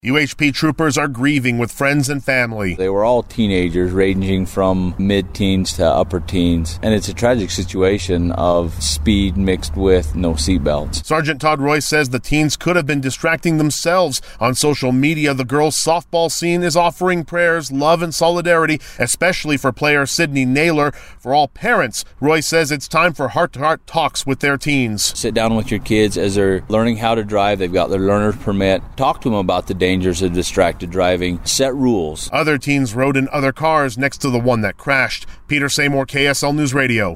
UHP troopers are grieving with friends and family. They were all teenagers ranging from mid-teens to upper teens, and it's a tragic situation of speed mixed with no seatbelts. Sergeant Todd Royce says the teens could have been distracting themselves. On social media, the girls' softball scene is offering prayers, love, and solidarity, especially for player Sydney Naylor. For all parents, Royce says it's time for heart-to-heart talks with their teens. Sit down with your kids as they're learning how to drive. They've got their learner's permit. Talk to them about the dangers of distracted driving. Set rules. Other teens rode in other cars next to the one that crashed. Peter Seymour, KSL News Radio.